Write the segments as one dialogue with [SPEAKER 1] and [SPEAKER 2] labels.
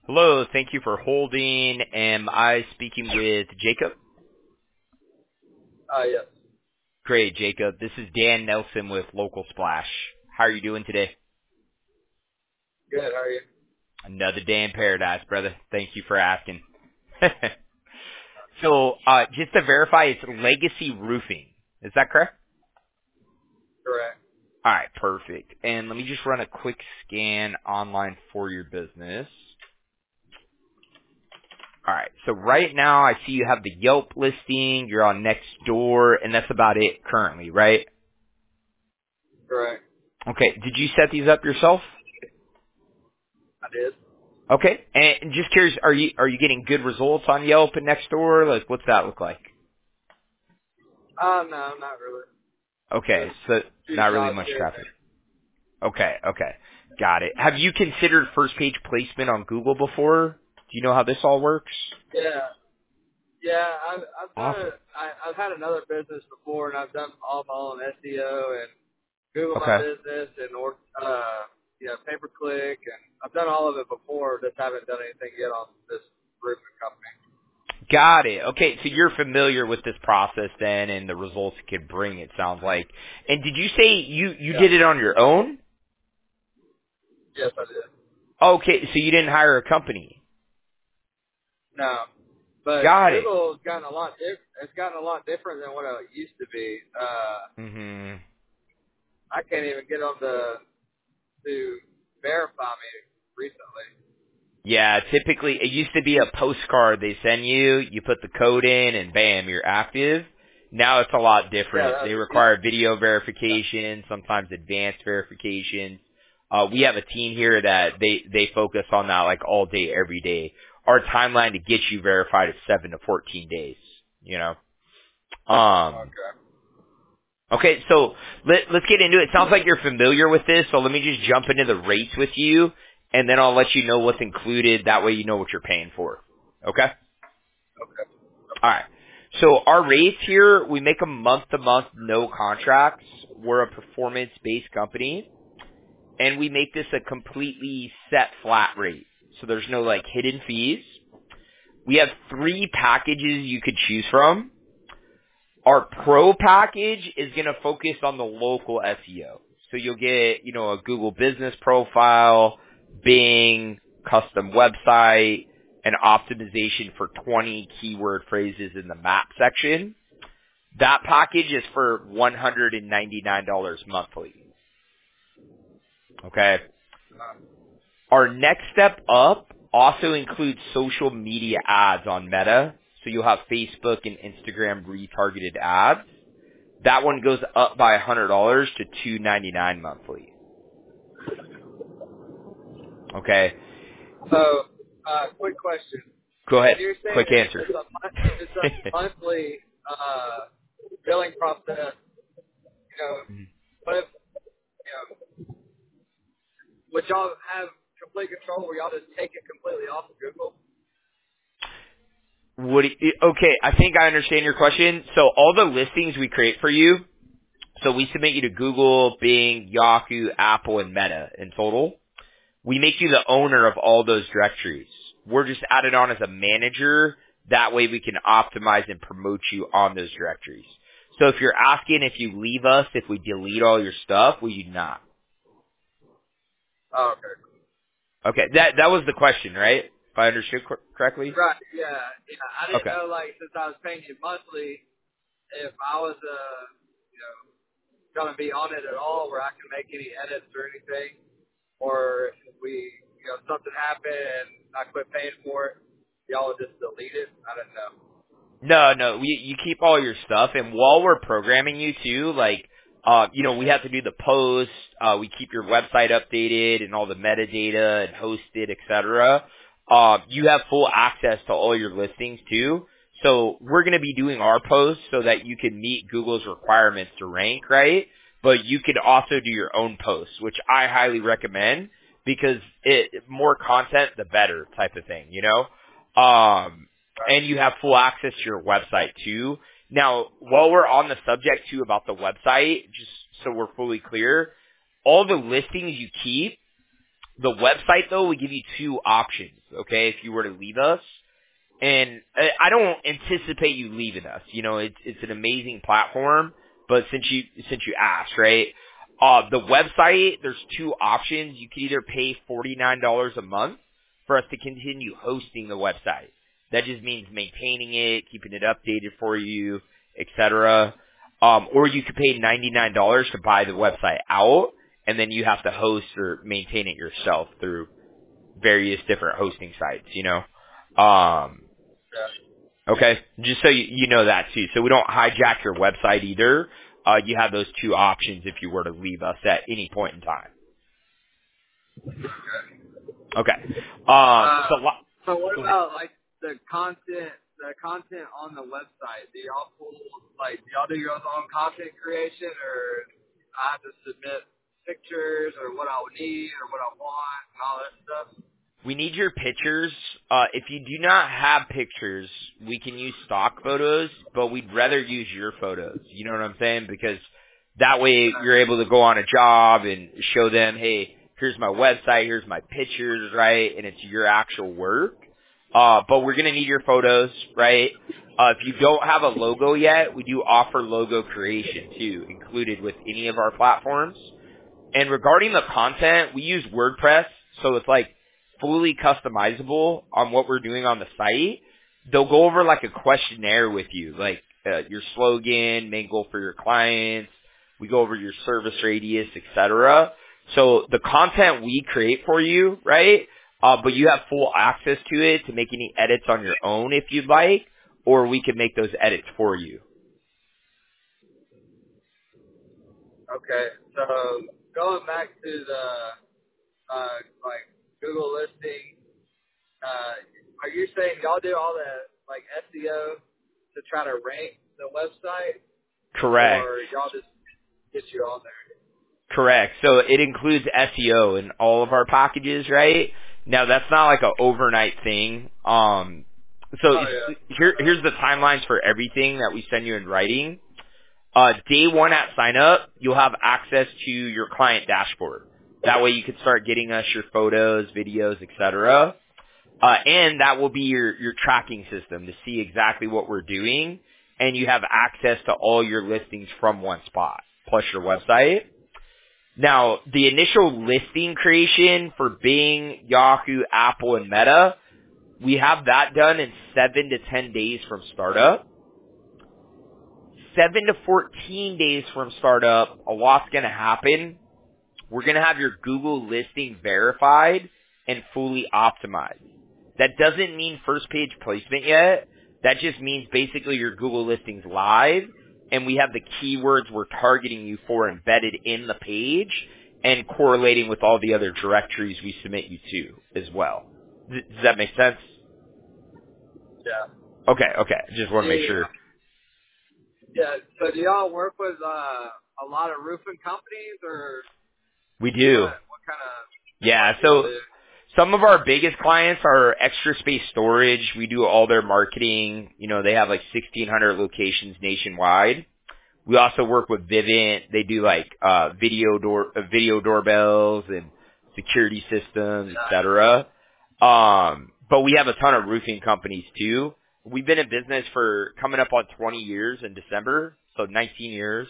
[SPEAKER 1] Hello, thank you for holding. Am I speaking with Jacob?
[SPEAKER 2] Yes.
[SPEAKER 1] Great, Jacob. This is Dan Nelson with Local Splash. How are you doing today?
[SPEAKER 2] Good. How are you?
[SPEAKER 1] Another day in paradise, brother. Thank you for asking. So, just to verify, it's Legacy Roofing. Is that correct?
[SPEAKER 2] Correct.
[SPEAKER 1] All right, perfect. And let me just run a quick scan online for your business. All right, so right now I see you have the Yelp listing, you're on Nextdoor, and that's about it currently, right?
[SPEAKER 2] Correct.
[SPEAKER 1] Okay, did you set these up yourself?
[SPEAKER 2] I did.
[SPEAKER 1] Okay, and just curious, are you getting good results on Yelp and Nextdoor? Like, what's that look like?
[SPEAKER 2] No, not really.
[SPEAKER 1] Okay,
[SPEAKER 2] Just
[SPEAKER 1] so
[SPEAKER 2] few
[SPEAKER 1] not really
[SPEAKER 2] jobs
[SPEAKER 1] much
[SPEAKER 2] here and
[SPEAKER 1] traffic. Okay, got it. Have you considered first page placement on Google before? Do you know how this all works?
[SPEAKER 2] there. Yeah. I've done
[SPEAKER 1] Awesome.
[SPEAKER 2] it. I've had another business before, and I've done all my own SEO and Google My
[SPEAKER 1] Okay.
[SPEAKER 2] Business and pay per click, and I've done all of it before. Just haven't done anything yet on this roofing company.
[SPEAKER 1] Got it. Okay, so you're familiar with this process then and the results it could bring, it sounds like. And did you say you
[SPEAKER 2] Yeah.
[SPEAKER 1] did it on your own?
[SPEAKER 2] Yes, I did.
[SPEAKER 1] Okay, so you didn't hire a company.
[SPEAKER 2] No, but
[SPEAKER 1] Got it.
[SPEAKER 2] Google has gotten a lot. It's gotten a lot different than what it used to be.
[SPEAKER 1] Mhm.
[SPEAKER 2] I can't even get them to verify me recently.
[SPEAKER 1] Yeah, typically it used to be a postcard they send you, you put the code in and bam, you're active. Now it's a lot
[SPEAKER 2] Yeah,
[SPEAKER 1] different. They
[SPEAKER 2] that's
[SPEAKER 1] require video verification, sometimes advanced verification. We have a team here that they focus on that like all day, every day. Our timeline to get you verified is 7 to 14 days, you know.
[SPEAKER 2] okay.
[SPEAKER 1] Okay, so let's get into it. It sounds like you're familiar with this, so let me just jump into the rates with you, and then I'll let you know what's included. That way you know what you're paying for. Okay?
[SPEAKER 2] Okay.
[SPEAKER 1] All right. So our rates here, we make them month-to-month, no contracts. We're a performance-based company, and we make this a completely set flat rate. So there's no, like, hidden fees. We have 3 packages you could choose from. Our pro package is going to focus on the local SEO. So you'll get, a Google business profile, Bing, custom website, and optimization for 20 keyword phrases in the map section. That package is for $199 monthly. Okay. Our next step up also includes social media ads on Meta. So you'll have Facebook and Instagram retargeted ads. That one goes up by $100 to $299 monthly. Okay.
[SPEAKER 2] So, quick question.
[SPEAKER 1] Go ahead.
[SPEAKER 2] You're saying
[SPEAKER 1] Quick answer.
[SPEAKER 2] it's a monthly billing process. What if would y'all have complete control where y'all just take it completely off of Google?
[SPEAKER 1] Okay, I think I understand your question. So all the listings we create for you, so we submit you to Google, Bing, Yahoo, Apple, and Meta in total. We make you the owner of all those directories. We're just added on as a manager. That way we can optimize and promote you on those directories. So if you're asking if you leave us, if we delete all your stuff, we do not.
[SPEAKER 2] Oh, okay.
[SPEAKER 1] Okay, that was the question, right? If I understood correctly?
[SPEAKER 2] Right. Yeah. I didn't
[SPEAKER 1] Okay.
[SPEAKER 2] know, like, since I was paying you monthly, if I was going to be on it at all, where I can make any edits or anything, or if something happened and I quit paying for it, y'all would just delete it. I don't know.
[SPEAKER 1] No, you keep all your stuff, and while we're programming you too, like, we have to do the post, we keep your website updated and all the metadata and hosted, etc. You have full access to all your listings too. So we're going to be doing our posts so that you can meet Google's requirements to rank, right? But you can also do your own posts, which I highly recommend because more content, the better type of thing, and you have full access to your website too. Now, while we're on the subject too about the website, just so we're fully clear, all the listings you keep, The website, though, we give you two options, okay, if you were to leave us. And I don't anticipate you leaving us. You know, it's an amazing platform, but since you asked, right? The website, there's two options. You can either pay $49 a month for us to continue hosting the website. That just means maintaining it, keeping it updated for you, etc. Or you could pay $99 to buy the website out, and then you have to host or maintain it yourself through various different hosting sites, you know. Okay, just so you know that too. So we don't hijack your website either. You have those two options if you were to leave us at any point in time. Okay.
[SPEAKER 2] So what about like the content on the website? Do y'all do your own content creation, or I have to submit pictures or what I would need or what I want and all that stuff?
[SPEAKER 1] We need your pictures. If you do not have pictures, we can use stock photos, but we'd rather use your photos. You know what I'm saying? Because that way you're able to go on a job and show them, hey, here's my website, here's my pictures, right? And it's your actual work. But we're going to need your photos, right? If you don't have a logo yet, we do offer logo creation too, included with any of our platforms. And regarding the content, we use WordPress, so it's like fully customizable on what we're doing on the site. They'll go over like a questionnaire with you, like your slogan, main goal for your clients. We go over your service radius, etc. So the content we create for you, right? But you have full access to it to make any edits on your own if you'd like, or we can make those edits for you.
[SPEAKER 2] Okay, so going back to the like Google listing, are you saying y'all do all the like SEO to try to rank the website?
[SPEAKER 1] Correct.
[SPEAKER 2] Or y'all just get you on there?
[SPEAKER 1] Correct. So it includes SEO in all of our packages, right? Now that's not like an overnight thing. Here's the timelines for everything that we send you in writing. Day one at sign up, you'll have access to your client dashboard. That way you can start getting us your photos, videos, etc. And that will be your tracking system to see exactly what we're doing. And you have access to all your listings from one spot, plus your website. Now, the initial listing creation for Bing, Yahoo, Apple, and Meta, we have that done in 7 to 10 days from startup. 7 to 14 days from startup, a lot's going to happen. We're going to have your Google listing verified and fully optimized. That doesn't mean first page placement yet. That just means basically your Google listing's live, and we have the keywords we're targeting you for embedded in the page and correlating with all the other directories we submit you to as well. Does that make sense?
[SPEAKER 2] Yeah.
[SPEAKER 1] Okay. Just want to make sure.
[SPEAKER 2] Yeah, so do y'all work with a lot of roofing companies, or?
[SPEAKER 1] We do.
[SPEAKER 2] What kind of?
[SPEAKER 1] Yeah, so some of our biggest clients are Extra Space Storage. We do all their marketing. You know, they have like 1,600 locations nationwide. We also work with Vivint. They do like video doorbells and security systems, etc. But we have a ton of roofing companies too. We've been in business for coming up on 20 years in December, so 19 years.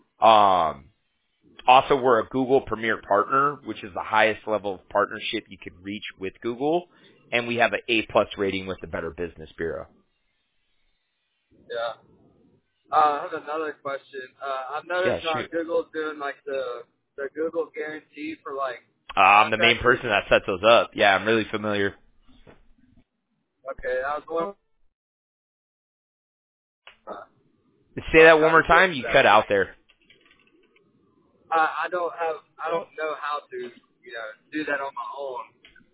[SPEAKER 1] Also, we're a Google Premier Partner, which is the highest level of partnership you could reach with Google, and we have an A+ rating with the Better Business Bureau.
[SPEAKER 2] Yeah. I have another question. I've noticed Google's doing like the Google guarantee for like.
[SPEAKER 1] I'm the main person that sets those up. Yeah, I'm really familiar.
[SPEAKER 2] Okay, I was wondering.
[SPEAKER 1] Say that one more time. You cut out there.
[SPEAKER 2] I don't know how to, do that on my own.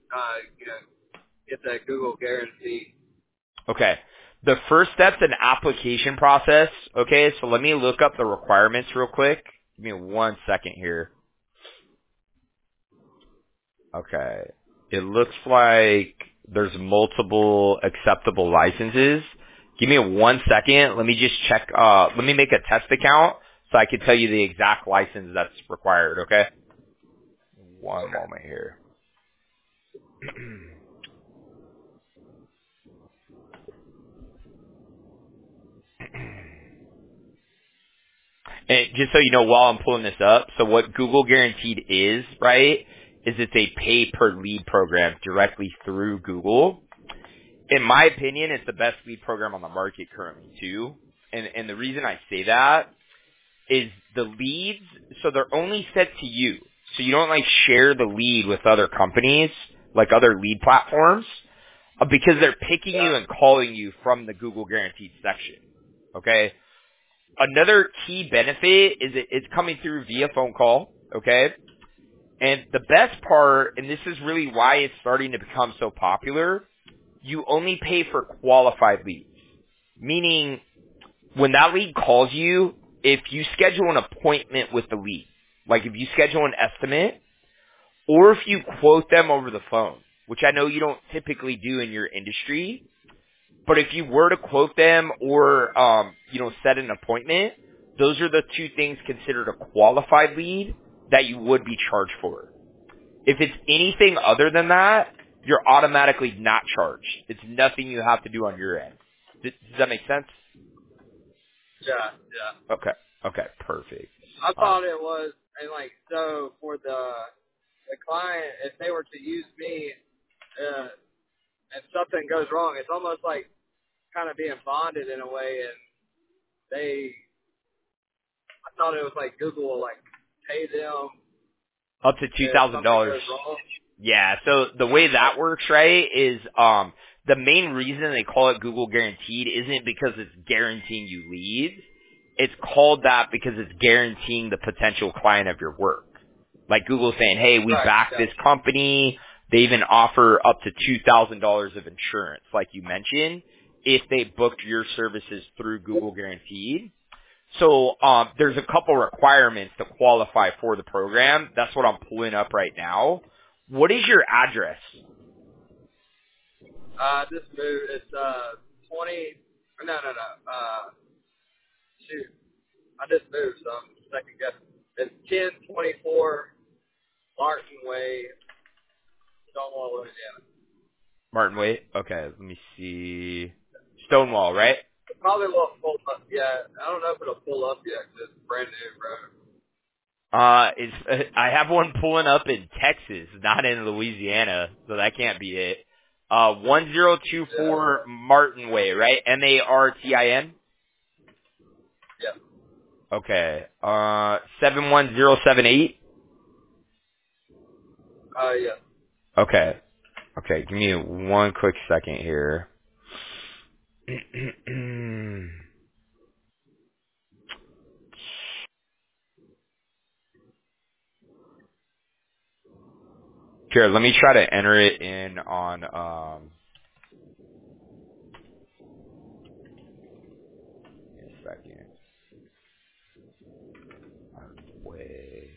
[SPEAKER 2] Get that Google guarantee.
[SPEAKER 1] Okay. The first step's an application process. Okay, so let me look up the requirements real quick. Give me 1 second here. Okay. It looks like there's multiple acceptable licenses. Give me 1 second. Let me just check. Let me make a test account so I can tell you the exact license that's required, okay? One moment here. just so you know while I'm pulling this up, so what Google Guaranteed is, right, is it's a pay per lead program directly through Google. In my opinion, it's the best lead program on the market currently too. And the reason I say that is the leads, so they're only sent to you. So you don't like share the lead with other companies, like other lead platforms, because they're picking you and calling you from the Google Guaranteed section. Okay? Another key benefit is it's coming through via phone call. Okay? And the best part, and this is really why it's starting to become so popular, you only pay for qualified leads. Meaning, when that lead calls you, if you schedule an appointment with the lead, like if you schedule an estimate, or if you quote them over the phone, which I know you don't typically do in your industry, but if you were to quote them or, set an appointment, those are the two things considered a qualified lead that you would be charged for. If it's anything other than that, you're automatically not charged. It's nothing you have to do on your end. Does that make sense?
[SPEAKER 2] Yeah.
[SPEAKER 1] Okay, perfect.
[SPEAKER 2] I thought it was, and like, so for the client, if they were to use me, and something goes wrong, it's almost like kind of being bonded in a way, and I thought it was like Google will like pay them
[SPEAKER 1] Up to $2,000. Yeah, so the way that works, right, is the main reason they call it Google Guaranteed isn't because it's guaranteeing you leads. It's called that because it's guaranteeing the potential client of your work. Like Google saying, hey, we back this company. They even offer up to $2,000 of insurance, like you mentioned, if they booked your services through Google Guaranteed. So there's a couple requirements to qualify for the program. That's what I'm pulling up right now. What is your address?
[SPEAKER 2] This move, it's 20. No. Shoot, I just moved, so I'm second guessing. It's 1024 Martin Way, Stonewall, Louisiana.
[SPEAKER 1] Martin Way? Okay, let me see. Stonewall, right?
[SPEAKER 2] It probably won't pull up yet. I don't know if it'll pull up yet because it's brand new, bro.
[SPEAKER 1] I have one pulling up in Texas, not in Louisiana, so that can't be it. 1024 Martin Way, right? Martin?
[SPEAKER 2] Yeah.
[SPEAKER 1] Okay. 71078?
[SPEAKER 2] Yeah.
[SPEAKER 1] Okay. Okay, give me one quick second here. Here, let me try to enter it in on, give me a second. Way.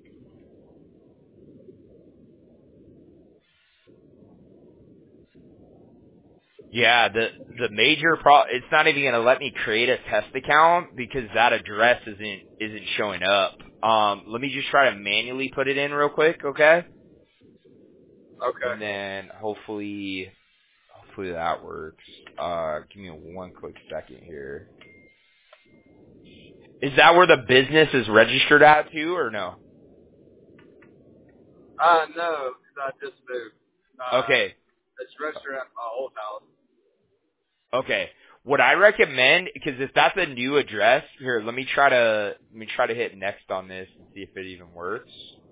[SPEAKER 1] Yeah, the major it's not even going to let me create a test account because that address isn't showing up. Let me just try to manually put it in real quick, okay?
[SPEAKER 2] Okay.
[SPEAKER 1] And then hopefully that works. Give me one quick second here. Is that where the business is registered at too, or no?
[SPEAKER 2] No, because I just moved.
[SPEAKER 1] Okay.
[SPEAKER 2] It's registered at my old house.
[SPEAKER 1] Okay. What I recommend, because if that's a new address, here, let me try to hit next on this and see if it even works.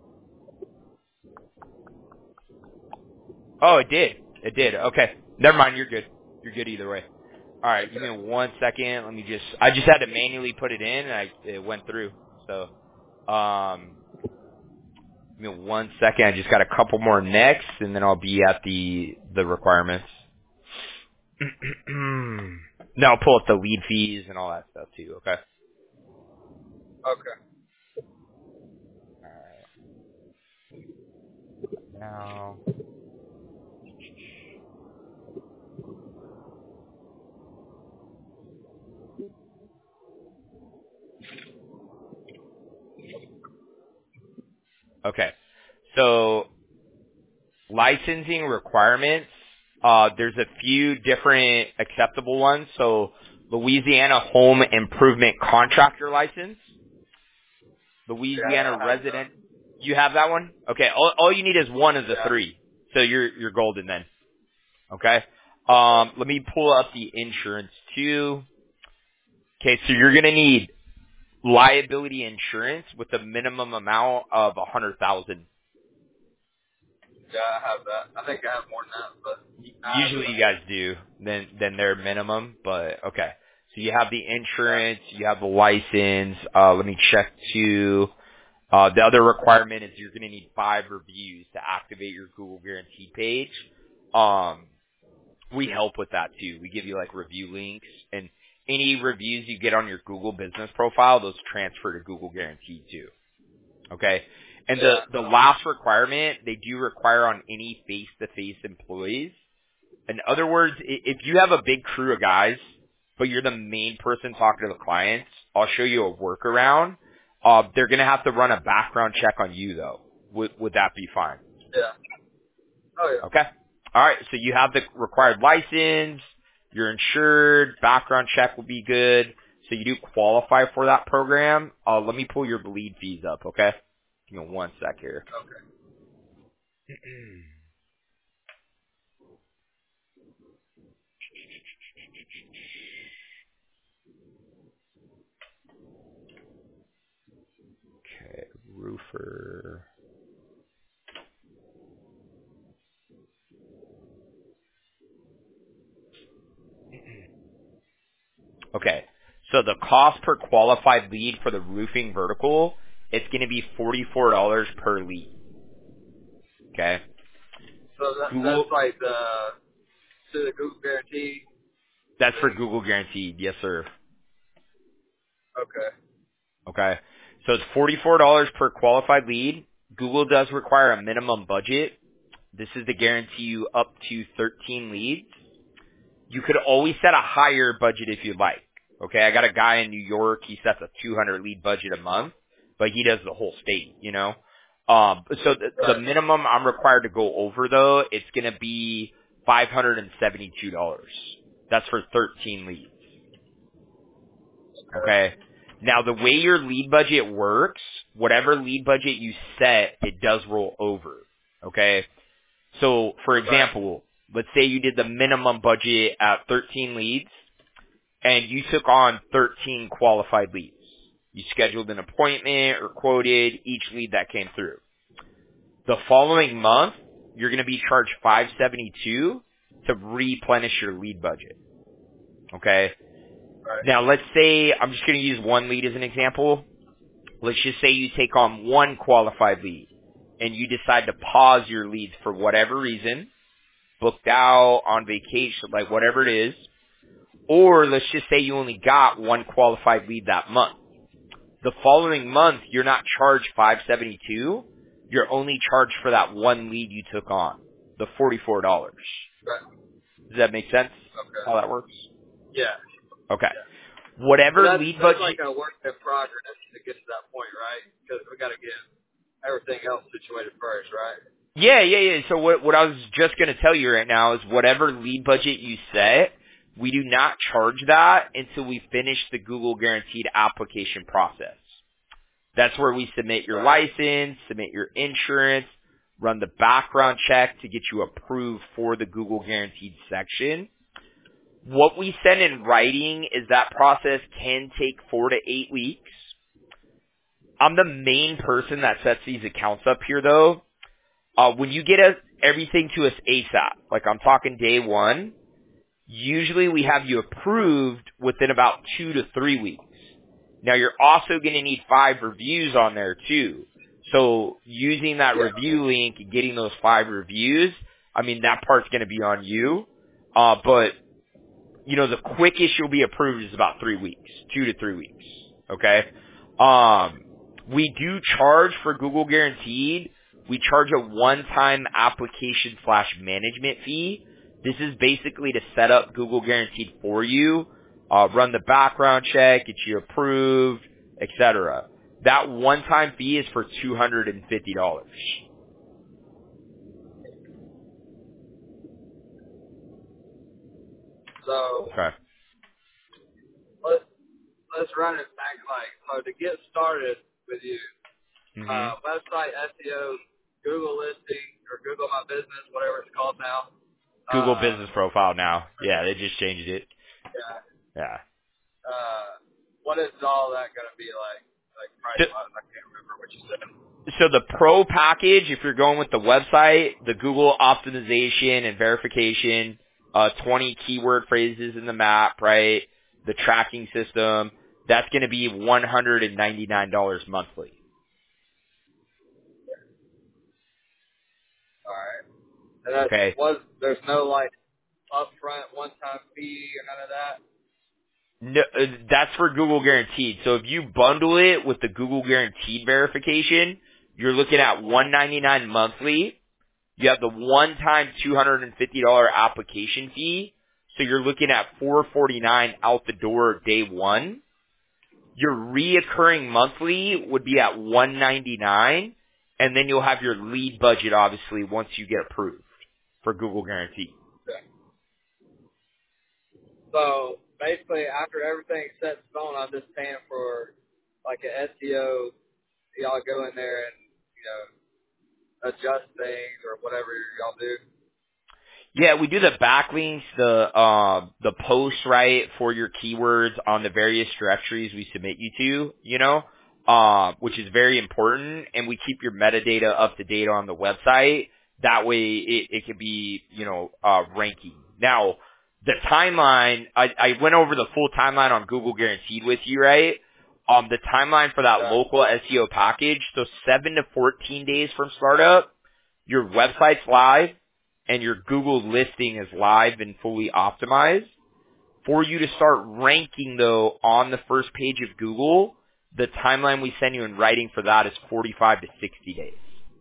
[SPEAKER 1] Oh, it did. It did. Okay. Never mind. You're good. You're good either way. All right. Give me 1 second. I just had to manually put it in and it went through. So, give me 1 second. I just got a couple more next and then I'll be at the requirements. Now I'll pull up the lead fees and all that stuff too. Okay.
[SPEAKER 2] Okay.
[SPEAKER 1] All right. Now. Okay. So licensing requirements, there's a few different acceptable ones. So Louisiana Home Improvement Contractor License, Louisiana
[SPEAKER 2] I have
[SPEAKER 1] resident. You have that one? Okay. All you need is one of the
[SPEAKER 2] Yeah.
[SPEAKER 1] three. So you're golden then. Okay. Let me pull up the insurance too. Okay, so you're gonna need liability insurance with a minimum amount of 100,000.
[SPEAKER 2] Yeah, I have that. I think I have more than that, but I have
[SPEAKER 1] Usually you
[SPEAKER 2] that.
[SPEAKER 1] guys do than their minimum, but okay. So you have the
[SPEAKER 2] Yeah.
[SPEAKER 1] insurance, you have the license. Let me check too. The other requirement is you're going to need 5 reviews to activate your Google Guarantee page. We help with that too. We give you like review links, and any reviews you get on your Google business profile, those transfer to Google Guarantee too. Okay. And the last requirement, they do require on any face-to-face employees. In other words, if you have a big crew of guys, but you're the main person talking to the clients, I'll show you a workaround. They're going to have to run a background check on you, though. Would that be fine?
[SPEAKER 2] Yeah. Oh yeah.
[SPEAKER 1] Okay. All right. So you have the required license. You're insured. Background check will be good. So you do qualify for that program. Let me pull your bleed fees up, okay? Give me one sec here.
[SPEAKER 2] Okay.
[SPEAKER 1] Okay, roofer. Okay, so the cost per qualified lead for the roofing vertical, it's going to be $44 per lead. Okay.
[SPEAKER 2] So
[SPEAKER 1] Google,
[SPEAKER 2] that's like the Google Guarantee
[SPEAKER 1] that's for
[SPEAKER 2] thing.
[SPEAKER 1] Google Guaranteed. Yes, sir.
[SPEAKER 2] Okay.
[SPEAKER 1] Okay. So it's $44 per qualified lead. Google does require a minimum budget. This is to guarantee you up to 13 leads. You could always set a higher budget if you'd like. Okay, I got a guy in New York. He sets a 200 lead budget a month, but he does the whole state, you know. So the
[SPEAKER 2] Right.
[SPEAKER 1] minimum I'm required to go over though, it's going to be $572. That's for 13 leads.
[SPEAKER 2] Okay.
[SPEAKER 1] Okay. Now the way your lead budget works, whatever lead budget you set, it does roll over. Okay. So for
[SPEAKER 2] Right.
[SPEAKER 1] example, let's say you did the minimum budget at 13 leads and you took on 13 qualified leads. You scheduled an appointment or quoted each lead that came through. The following month, you're going to be charged $572 to replenish your lead budget. Okay.
[SPEAKER 2] Right.
[SPEAKER 1] Now let's say, I'm just going to use one lead as an example. Let's just say you take on one qualified lead and you decide to pause your leads for whatever reason, booked out, on vacation, like whatever it is. Or let's just say you only got one qualified lead that month. The following month, you're not charged $572. You're only charged for that one lead you took on, the $44.
[SPEAKER 2] Right.
[SPEAKER 1] Does that make sense?
[SPEAKER 2] Okay.
[SPEAKER 1] How that works?
[SPEAKER 2] Yeah.
[SPEAKER 1] Okay.
[SPEAKER 2] Yeah. But
[SPEAKER 1] Whatever lead
[SPEAKER 2] that's
[SPEAKER 1] budget.
[SPEAKER 2] like a work in progress to get to that point, right? Because we got to get everything else situated first, right?
[SPEAKER 1] Yeah. So what I was just going to tell you right now is whatever lead budget you set, we do not charge that until we finish the Google Guaranteed application process. That's where we submit your
[SPEAKER 2] Right.
[SPEAKER 1] license, submit your insurance, run the background check to get you approved for the Google Guaranteed section. What we send in writing is that process can take 4 to 8 weeks. I'm the main person that sets these accounts up here though. When you get everything to us ASAP, like I'm talking day one, usually we have you approved within about 2 to 3 weeks. Now you're also going to need 5 reviews on there too. So using that
[SPEAKER 2] Yeah.
[SPEAKER 1] review link and getting those 5 reviews, I mean that part's going to be on you. But you know the quickest you'll be approved is about 3 weeks, 2 to 3 weeks. Okay. We do charge for Google Guaranteed. We charge a one-time application / management fee. This is basically to set up Google Guaranteed for you, run the background check, get you approved, etc. That one-time fee is for $250.
[SPEAKER 2] So
[SPEAKER 1] Okay.
[SPEAKER 2] let's run it back. Like, so to get started with you, website, SEO, Google listing, or Google My Business, whatever it's called now.
[SPEAKER 1] Google Business Profile now. Yeah, they just changed it.
[SPEAKER 2] Yeah.
[SPEAKER 1] Yeah.
[SPEAKER 2] What is all that going to be like? Like price-wise, I can't remember what you said.
[SPEAKER 1] So the Pro package, if you're going with the website, the Google optimization and verification, 20 keyword phrases in the map, right? The tracking system, that's going to be $199 monthly.
[SPEAKER 2] All right. And that's,
[SPEAKER 1] Okay.
[SPEAKER 2] there's no like upfront one-time fee or none of that?
[SPEAKER 1] No, that's for Google Guaranteed. So if you bundle it with the Google Guaranteed verification, you're looking at $199 monthly. You have the one-time $250 application fee, so you're looking at $449 out the door day one. Your reoccurring monthly would be at $199, and then you'll have your lead budget obviously once you get approved for Google Guarantee.
[SPEAKER 2] Okay. So basically, after everything's set in stone, I'm just paying for like an SEO. Y'all go in there and adjust things or whatever y'all do.
[SPEAKER 1] Yeah, we do the backlinks, the posts, right, for your keywords on the various directories we submit you to, which is very important, and we keep your metadata up to date on the website. That way it can be, ranking. Now, the timeline, I went over the full timeline on Google Guaranteed with you, right? The timeline for that local SEO package, so 7 to 14 days from startup, your website's live, and your Google listing is live and fully optimized. For you to start ranking, though, on the first page of Google, the timeline we send you in writing for that is 45 to 60 days.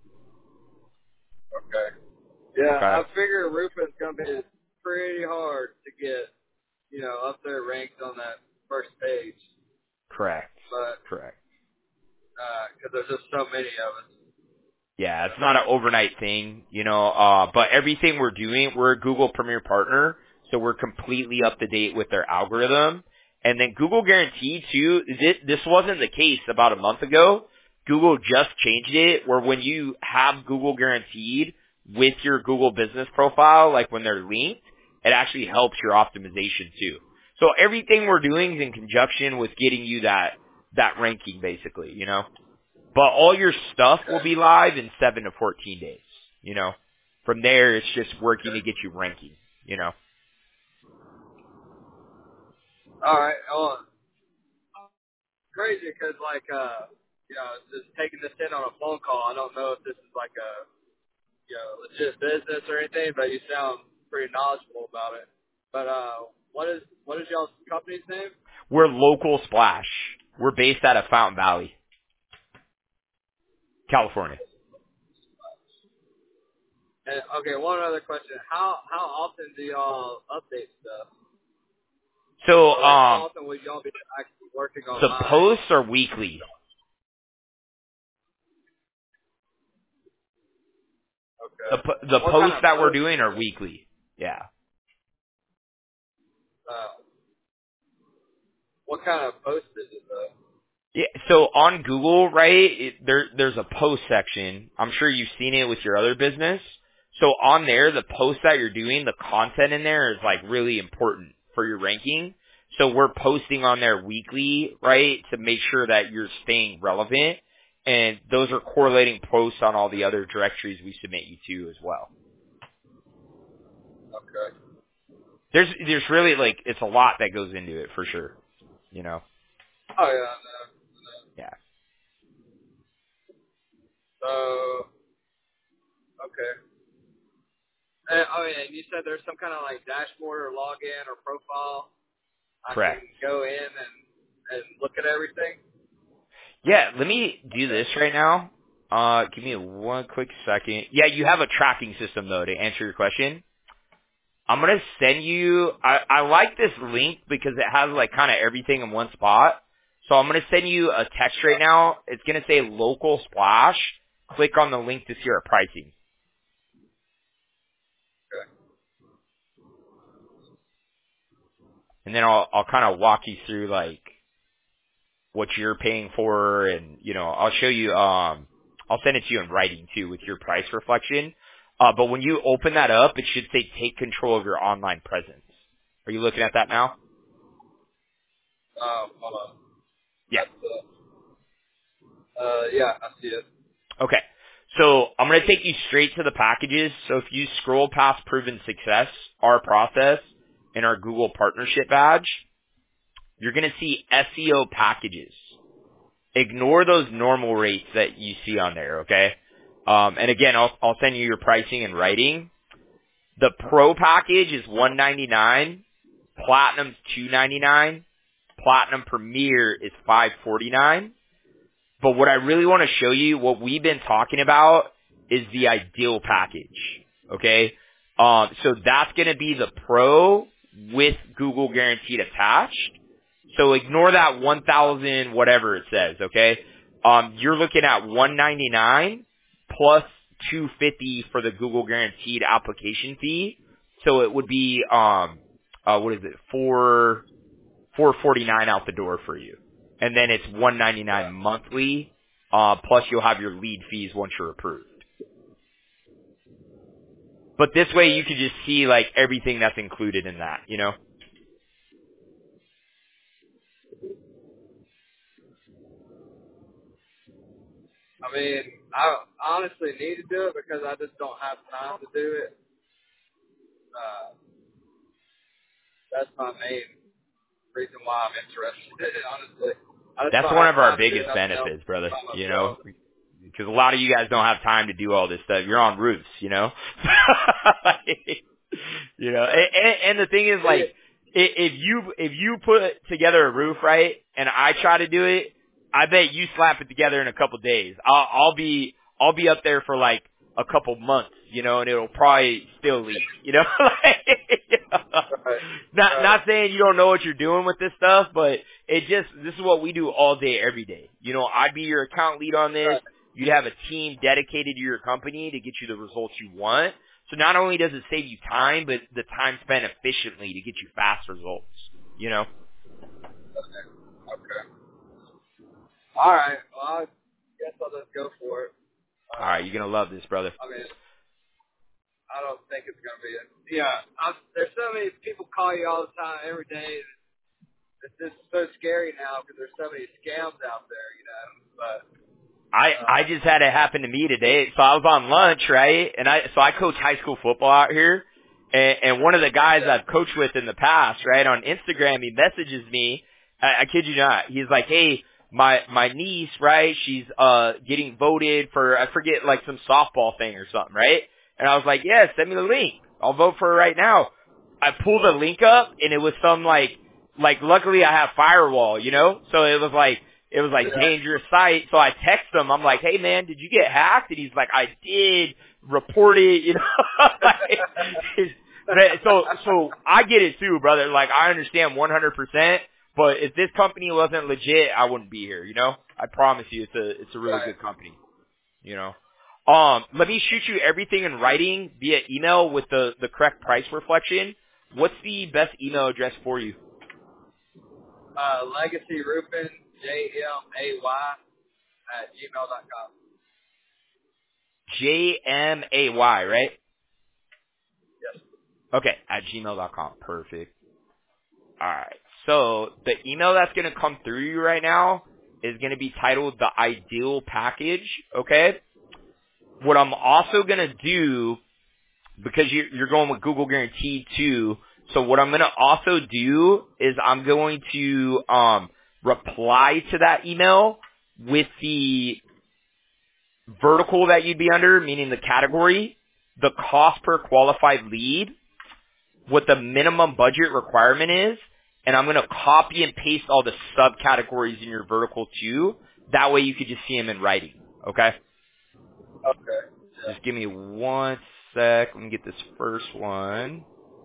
[SPEAKER 2] Okay. Yeah,
[SPEAKER 1] Okay.
[SPEAKER 2] I figure roofing's going to be pretty hard to get, up there ranked on that first page.
[SPEAKER 1] Correct.
[SPEAKER 2] But,
[SPEAKER 1] Correct.
[SPEAKER 2] because there's just so many of us.
[SPEAKER 1] Yeah, it's not an overnight thing, but everything we're doing, we're a Google Premier Partner, so we're completely up to date with their algorithm. And then Google Guarantee too, this wasn't the case about a month ago. Google just changed it where when you have Google Guaranteed with your Google Business Profile, like when they're linked, it actually helps your optimization too. So everything we're doing is in conjunction with getting you that ranking basically, But all your stuff will be live in 7 to 14 days, From there, it's just working to get you ranking,
[SPEAKER 2] All right. Well, crazy because, just taking this in on a phone call, I don't know if this is like a, legit business or anything, but you sound pretty knowledgeable about it. But, what is y'all's company's name?
[SPEAKER 1] We're Local Splash. We're based out of Fountain Valley, California.
[SPEAKER 2] And, okay, one other question. How often do y'all update stuff?
[SPEAKER 1] So,
[SPEAKER 2] How often would y'all be actually working on
[SPEAKER 1] the posts are weekly.
[SPEAKER 2] Okay.
[SPEAKER 1] The posts that we're doing are weekly. Yeah.
[SPEAKER 2] What kind of post is it, though?
[SPEAKER 1] Yeah, so on Google, right, there's a post section. I'm sure you've seen it with your other business. So on there, the post that you're doing, the content in there is like really important for your ranking. So we're posting on there weekly, right, to make sure that you're staying relevant. And those are correlating posts on all the other directories we submit you to as well.
[SPEAKER 2] Okay.
[SPEAKER 1] There's really it's a lot that goes into it for sure,
[SPEAKER 2] Oh, yeah, I know.
[SPEAKER 1] Yeah.
[SPEAKER 2] So, okay. And you said there's some kind of dashboard or login or profile.
[SPEAKER 1] Correct.
[SPEAKER 2] I can go in and look at everything.
[SPEAKER 1] Yeah, let me do this right now. Give me one quick second. Yeah, you have a tracking system though to answer your question. I'm gonna send you. I like this link because it has kind of everything in one spot. So I'm gonna send you a text right now. It's gonna say Local Splash. Click on the link to see our pricing.
[SPEAKER 2] Okay.
[SPEAKER 1] And then I'll kind of walk you through what you're paying for, and I'll show you. I'll send it to you in writing too with your price reflection. But when you open that up, it should say take control of your online presence. Are you looking at that now?
[SPEAKER 2] Hold on.
[SPEAKER 1] Yeah.
[SPEAKER 2] Yeah, I see it.
[SPEAKER 1] Okay. So I'm going to take you straight to the packages. So if you scroll past proven success, our process, and our Google partnership badge, you're going to see SEO packages. Ignore those normal rates that you see on there, okay? And again, I'll send you your pricing in writing. The Pro package is $199, Platinum's $299, Platinum Premier is $549. But what I really want to show you, what we've been talking about, is the ideal package, okay? So that's going to be the Pro with Google Guaranteed attached. So ignore that 1,000 whatever it says, okay? You're looking at $199 plus $250 for the Google Guaranteed application fee. So it would be what is it? $449 out the door for you. And then it's $199 monthly, plus you'll have your lead fees once you're approved. But this way you could just see like everything that's included in that,
[SPEAKER 2] I mean, I honestly need to do it because I just don't have time to do it. That's my main reason why I'm interested in it, honestly.
[SPEAKER 1] That's one of our biggest benefits, brother, because a lot of you guys don't have time to do all this stuff. You're on roofs, and the thing is, like, if you put together a roof, right, and I try to do it, I bet you slap it together in a couple days. I'll be up there for like a couple months, and it'll probably still leak, Not saying you don't know what you're doing with this stuff, but this is what we do all day, every day. I'd be your account lead on this. You'd have a team dedicated to your company to get you the results you want. So not only does it save you time, but the time spent efficiently to get you fast results,
[SPEAKER 2] Okay. All right. Well, I guess I'll just go for it.
[SPEAKER 1] All right. You're going to love this, brother.
[SPEAKER 2] I mean, I don't think it's going to be it. Yeah. There's so many people call you all the time, every day. It's just so scary now because there's so many scams out there, But
[SPEAKER 1] I just had it happen to me today. So I was on lunch, right? And I coach high school football out here. And one of the guys I've coached with in the past, right, on Instagram, he messages me. I kid you not. He's like, hey, my niece, right, she's getting voted for, I forget, like some softball thing or something, right? And I was like, yeah, send me the link. I'll vote for her right now. I pulled the link up and it was some like luckily I have firewall, So it was like dangerous site. So I text him. I'm like, hey man, did you get hacked? And he's like, I did. Report it, So I get it too, brother. Like I understand 100%. But if this company wasn't legit, I wouldn't be here. I promise you, it's a really good company. Let me shoot you everything in writing via email with the correct price reflection. What's the best email address for you?
[SPEAKER 2] Legacy Roofing, JMAY@gmail.com.
[SPEAKER 1] JMAY, right?
[SPEAKER 2] Yes.
[SPEAKER 1] Okay, at gmail.com. Perfect. All right. So the email that's going to come through you right now is going to be titled the Ideal Package. Okay. What I'm also going to do, because you're going with Google Guaranteed too, so what I'm going to also do is I'm going to reply to that email with the vertical that you'd be under, meaning the category, the cost per qualified lead, what the minimum budget requirement is, and I'm going to copy and paste all the subcategories in your vertical too. That way you could just see them in writing. Okay?
[SPEAKER 2] Okay. Yeah.
[SPEAKER 1] Just give me 1 sec. Let me get this first one.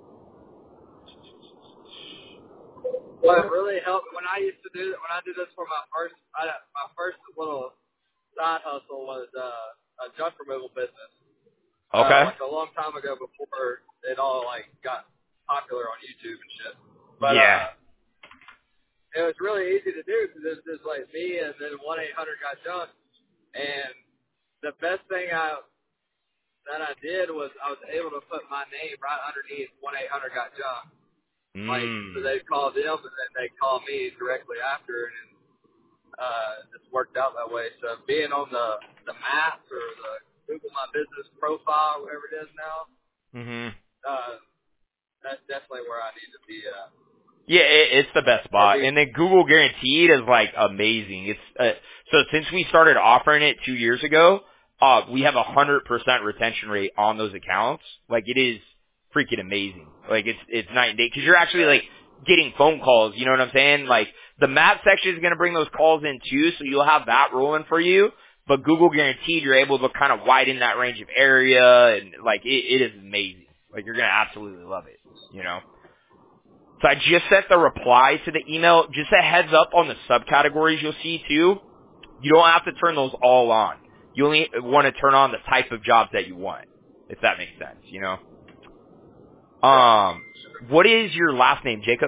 [SPEAKER 2] What really helped when I did this for my first little side hustle was a junk removal business.
[SPEAKER 1] Okay.
[SPEAKER 2] Like a long time ago before it all like got popular on YouTube and shit. But
[SPEAKER 1] yeah.
[SPEAKER 2] it was really easy to do because it was just like me and then 1-800 got junk. And the best thing that I did was I was able to put my name right underneath 1-800 got junk. Like, so they'd call them and then they'd call me directly after, and it's worked out that way. So being on the maps or the Google My Business profile, whatever it is now, that's definitely where I need to be at.
[SPEAKER 1] Yeah, it's the best spot. And then Google Guaranteed is like amazing. It's so since we started offering it 2 years ago, we have 100% retention rate on those accounts. Like, it is freaking amazing. Like, it's night and day because you're actually like getting phone calls. You know what I'm saying? Like, the map section is going to bring those calls in too, so you'll have that rolling for you. But Google Guaranteed, you're able to kind of widen that range of area, and like it is amazing. Like, you're going to absolutely love it. You know. So I just sent the reply to the email. Just a heads up on the subcategories you'll see too. You don't have to turn those all on. You only want to turn on the type of jobs that you want, if that makes sense, you know. What is your last name, Jacob?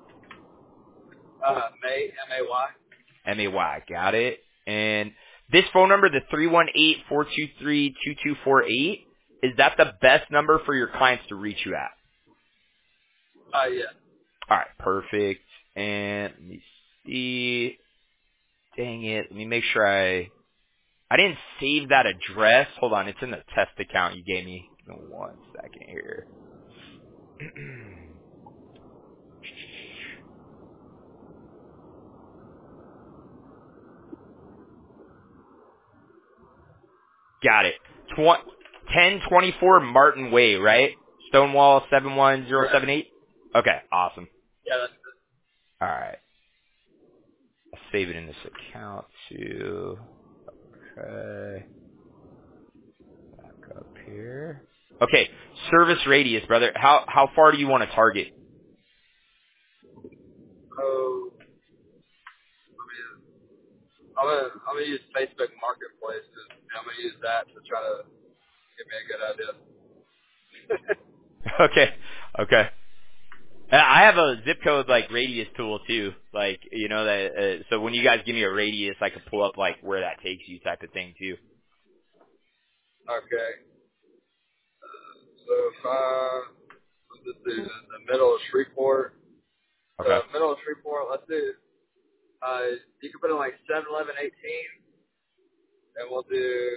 [SPEAKER 2] May, M-A-Y.
[SPEAKER 1] M-A-Y, got it. And this phone number, the 318-423-2248, is that the best number for your clients to reach you at?
[SPEAKER 2] Yeah.
[SPEAKER 1] All right, perfect. And let me see. Dang it. Let me make sure I didn't save that address. Hold on. It's in the test account you gave me. Give me 1 second here. Got it. 1024 Martin Way, right? Stonewall 71078? Okay, awesome.
[SPEAKER 2] Yeah, that's it.
[SPEAKER 1] All right. I'll save it in this account too. Okay. Back up here. Okay, service radius, brother. How far do you want to target?
[SPEAKER 2] Oh, I'm gonna use Facebook Marketplace. I'm gonna use that to try to give me a good idea.
[SPEAKER 1] Okay. I have a zip code like radius tool too. Like, you know that. So when you guys give me a radius, I can pull up like where that takes you, type of thing too.
[SPEAKER 2] Okay. So if let's do the middle of Shreveport.
[SPEAKER 1] Okay.
[SPEAKER 2] Middle of Shreveport. Let's do. You can put in like 7-11-18, and we'll do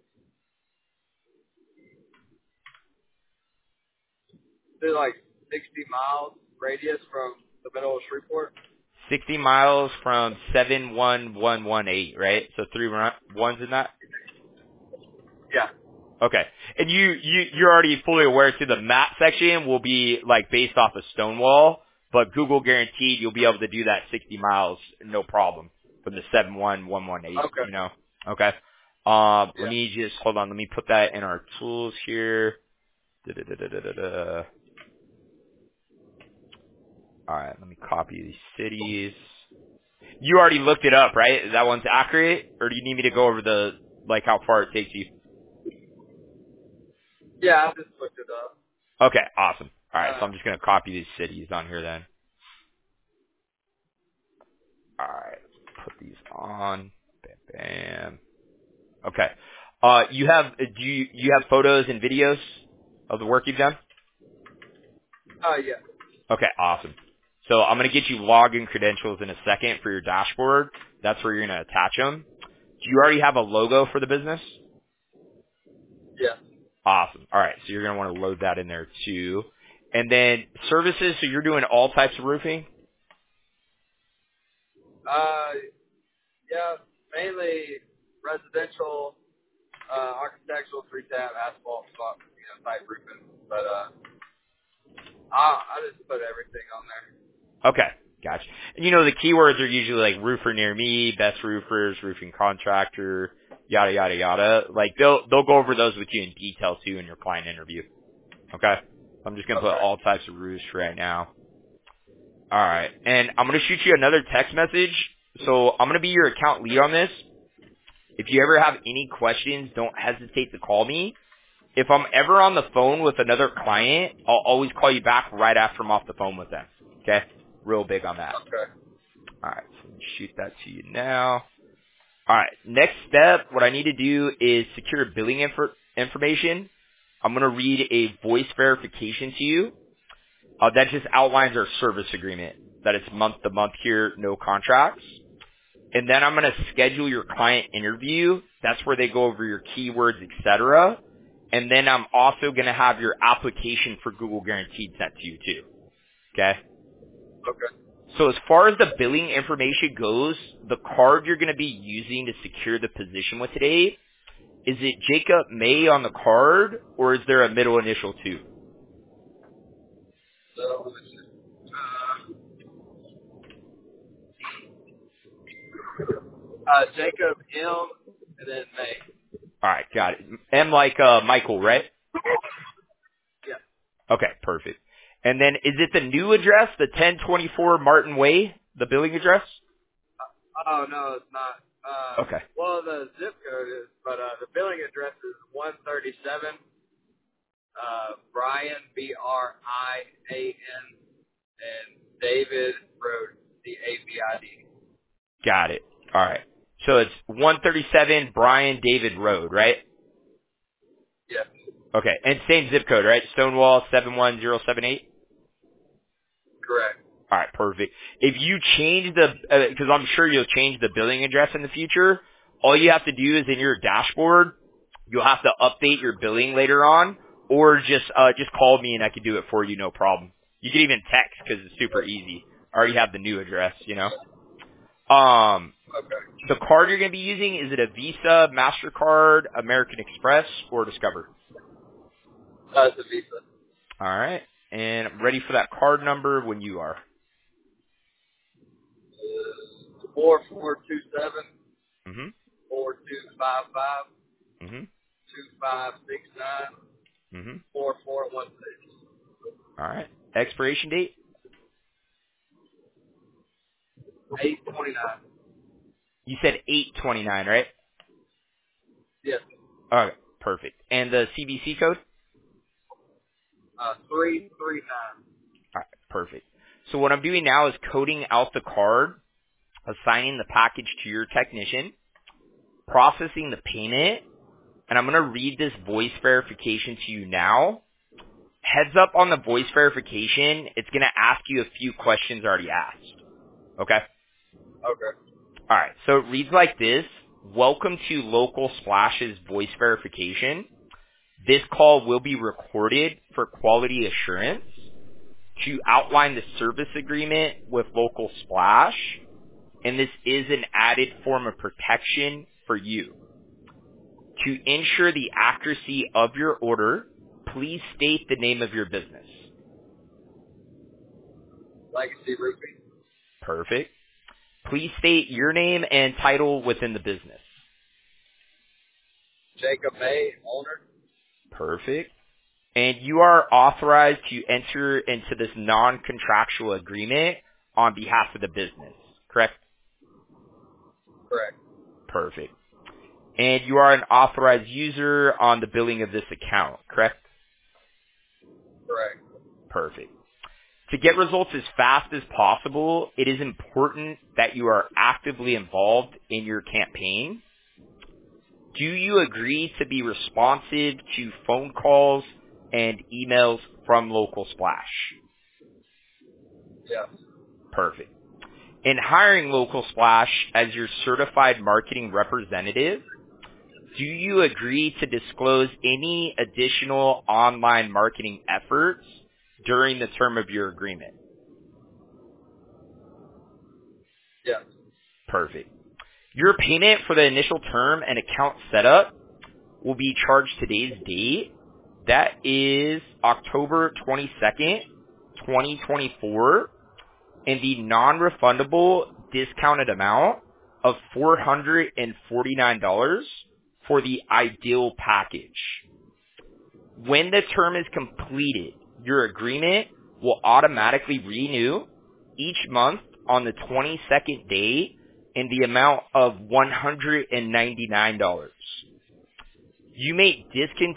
[SPEAKER 2] like 60 miles radius from the middle of Shreveport.
[SPEAKER 1] 60 miles from 71118, right? So 3 ones in that?
[SPEAKER 2] Yeah.
[SPEAKER 1] Okay. And you're already fully aware too, the map section will be like based off of Stonewall, but Google Guaranteed you'll be able to do that 60 miles no problem from the 71118,
[SPEAKER 2] Okay.
[SPEAKER 1] you know? Okay.
[SPEAKER 2] Yeah.
[SPEAKER 1] Let me just, hold on, let me put that in our tools here. Da-da-da-da-da-da. Alright, let me copy these cities. You already looked it up, right? That one's accurate? Or do you need me to go over the, like how far it takes you?
[SPEAKER 2] Yeah, I just looked it up.
[SPEAKER 1] Okay, awesome. Alright, so I'm just going to copy these cities on here then. Alright, put these on. Bam, bam. Okay. You have, do you have photos and videos of the work you've done?
[SPEAKER 2] Yeah.
[SPEAKER 1] Okay, awesome. So I'm going to get you login credentials in a second for your dashboard. That's where you're going to attach them. Do you already have a logo for the business?
[SPEAKER 2] Yeah.
[SPEAKER 1] Awesome. All right, so you're going to want to load that in there too. And then services, so you're doing all types of roofing?
[SPEAKER 2] Yeah, mainly residential, architectural, 3-tab, asphalt, type roofing. But I just put everything on there.
[SPEAKER 1] Okay, gotcha. And you know the keywords are usually like roofer near me, best roofers, roofing contractor, yada yada yada. Like they'll go over those with you in detail too in your client interview. Okay, I'm just gonna put all types of roofs right now. All right, and I'm gonna shoot you another text message. So I'm gonna be your account lead on this. If you ever have any questions, don't hesitate to call me. If I'm ever on the phone with another client, I'll always call you back right after I'm off the phone with them. Okay? Real big on that.
[SPEAKER 2] Okay.
[SPEAKER 1] All right, so let me shoot that to you now. All right, next step, what I need to do is secure billing information. I'm going to read a voice verification to you. That just outlines our service agreement, that it's month to month here, no contracts. And then I'm going to schedule your client interview. That's where they go over your keywords, etc. And then I'm also going to have your application for Google Guaranteed sent to you too. Okay?
[SPEAKER 2] Okay.
[SPEAKER 1] So as far as the billing information goes, the card you're going to be using to secure the position with today, is it Jacob May on the card, or is there a middle initial too?
[SPEAKER 2] So, Jacob M. and then May.
[SPEAKER 1] All right, got it. M like Michael, right?
[SPEAKER 2] Yeah.
[SPEAKER 1] Okay, perfect. And then is it the new address, the 1024 Martin Way, the billing address?
[SPEAKER 2] Oh no, it's not.
[SPEAKER 1] Okay.
[SPEAKER 2] Well, the zip code is, but the billing address is 137 Brian Brian and David Road David.
[SPEAKER 1] Got it. All right. So it's 137 Brian David Road, right?
[SPEAKER 2] Yes.
[SPEAKER 1] Okay. And same zip code, right? Stonewall 71078?
[SPEAKER 2] Correct.
[SPEAKER 1] All right, perfect. If you change the, because I'm sure you'll change the billing address in the future, all you have to do is in your dashboard, you'll have to update your billing later on, or just call me and I can do it for you, no problem. You can even text because it's super easy. I already have the new address, you know.
[SPEAKER 2] Okay.
[SPEAKER 1] The card you're going to be using, is it a Visa, MasterCard, American Express, or Discover?
[SPEAKER 2] It's a Visa.
[SPEAKER 1] All right. And I'm ready for that card number when you are.
[SPEAKER 2] 4427
[SPEAKER 1] Mm-hmm.
[SPEAKER 2] 4255
[SPEAKER 1] Mm-hmm.
[SPEAKER 2] 2569
[SPEAKER 1] Mm-hmm.
[SPEAKER 2] 4416.
[SPEAKER 1] All right. Expiration date?
[SPEAKER 2] 829.
[SPEAKER 1] You said 829, right?
[SPEAKER 2] Yes.
[SPEAKER 1] All right. Perfect. And the CVC code?
[SPEAKER 2] 339.
[SPEAKER 1] All right. Perfect. So what I'm doing now is coding out the card, assigning the package to your technician, processing the payment, and I'm going to read this voice verification to you now. Heads up on the voice verification, it's going to ask you a few questions already asked. Okay?
[SPEAKER 2] Okay.
[SPEAKER 1] All right. So it reads like this. Welcome to Local Splash's voice verification. This call will be recorded for quality assurance. To outline the service agreement with Local Splash, and this is an added form of protection for you. To ensure the accuracy of your order, please state the name of your business.
[SPEAKER 2] Legacy Roofing.
[SPEAKER 1] Perfect. Please state your name and title within the business.
[SPEAKER 2] Jacob May, owner.
[SPEAKER 1] Perfect. And you are authorized to enter into this non-contractual agreement on behalf of the business, correct?
[SPEAKER 2] Correct.
[SPEAKER 1] Perfect. And you are an authorized user on the billing of this account, correct?
[SPEAKER 2] Correct.
[SPEAKER 1] Perfect. To get results as fast as possible, it is important that you are actively involved in your campaign. Do you agree to be responsive to phone calls and emails from Local Splash?
[SPEAKER 2] Yes.
[SPEAKER 1] Perfect. In hiring Local Splash as your certified marketing representative, do you agree to disclose any additional online marketing efforts during the term of your agreement?
[SPEAKER 2] Yes.
[SPEAKER 1] Perfect. Your payment for the initial term and account setup will be charged today's date. That is October 22nd, 2024, in the non-refundable discounted amount of $449 for the ideal package. When the term is completed, your agreement will automatically renew each month on the 22nd day in the amount of $199. You may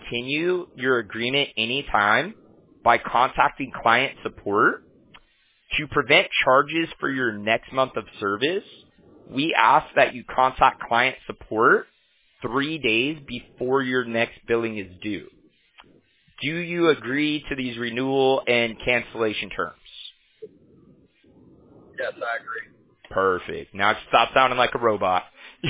[SPEAKER 1] discontinue your agreement anytime by contacting client support. To prevent charges for your next month of service, we ask that you contact client support 3 days before your next billing is due. Do you agree to these renewal and cancellation terms?
[SPEAKER 2] Yes, I agree.
[SPEAKER 1] Perfect. Now stop sounding like a robot.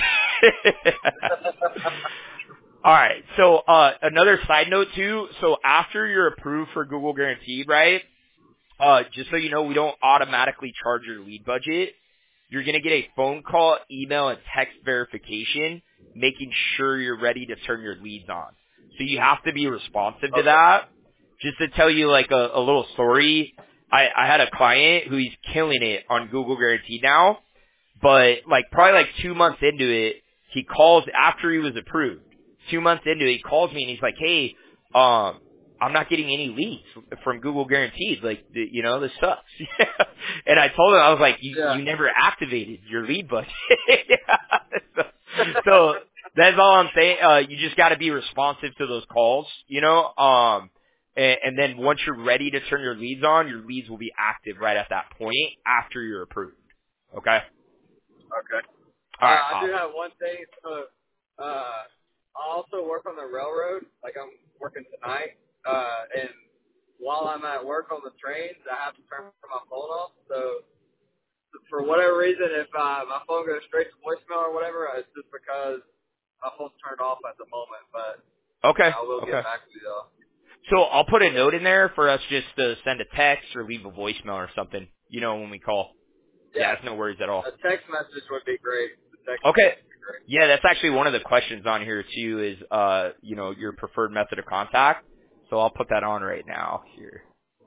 [SPEAKER 1] All right. So another side note too. So after you're approved for Google Guaranteed, right? Just so you know, we don't automatically charge your lead budget. You're going to get a phone call, email, and text verification, making sure you're ready to turn your leads on. So you have to be responsive to that. Just to tell you like a little story, I had a client who he's killing it on Google Guaranteed now, but like probably like 2 months into it, he calls after he was approved. 2 months into it, he calls me and he's like, hey, I'm not getting any leads from Google Guaranteed. Like, you know, this sucks. And I told him, I was like, you never activated your lead budget. so that's all I'm saying. You just got to be responsive to those calls, you know. And then once you're ready to turn your leads on, your leads will be active right at that point after you're approved. Okay?
[SPEAKER 2] Okay.
[SPEAKER 1] All right.
[SPEAKER 2] I do have one thing. So, I also work on the railroad. Like I'm working tonight. And while I'm at work on the trains, I have to turn my phone off. So for whatever reason, if my phone goes straight to voicemail or whatever, it's just because my phone's turned off at the moment. But
[SPEAKER 1] Okay.
[SPEAKER 2] I will get back to you though.
[SPEAKER 1] So I'll put a note in there for us just to send a text or leave a voicemail or something, you know, when we call. Yeah, that's no worries at all.
[SPEAKER 2] A text message would be great.
[SPEAKER 1] Okay. Yeah, that's actually one of the questions on here too is, you know, your preferred method of contact. So I'll put that on right now here.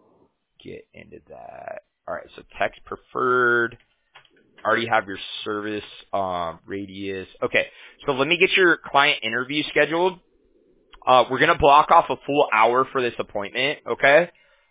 [SPEAKER 1] Get into that. All right. So text preferred. Already have your service, radius. Okay. So let me get your client interview scheduled. We're going to block off a full hour for this appointment. Okay.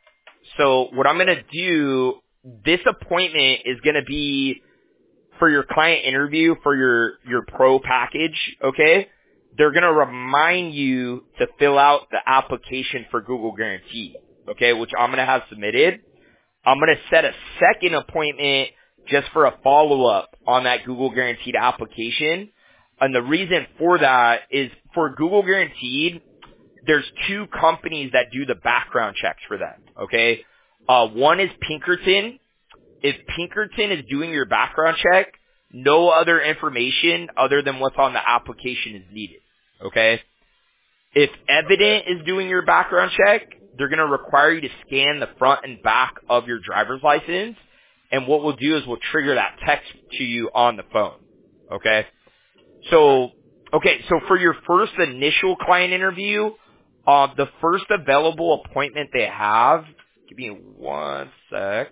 [SPEAKER 1] So what I'm going to do, this appointment is going to be for your client interview for your pro package, okay? They're going to remind you to fill out the application for Google Guarantee, okay, which I'm going to have submitted. I'm going to set a second appointment just for a follow-up on that Google Guaranteed application. And the reason for that is for Google Guaranteed, there's 2 companies that do the background checks for them, okay? One is Pinkerton. If Pinkerton is doing your background check, no other information other than what's on the application is needed, okay? If Evident is doing your background check, they're going to require you to scan the front and back of your driver's license, and what we'll do is we'll trigger that text to you on the phone, okay? So for your first initial client interview, the first available appointment they have, give me one sec.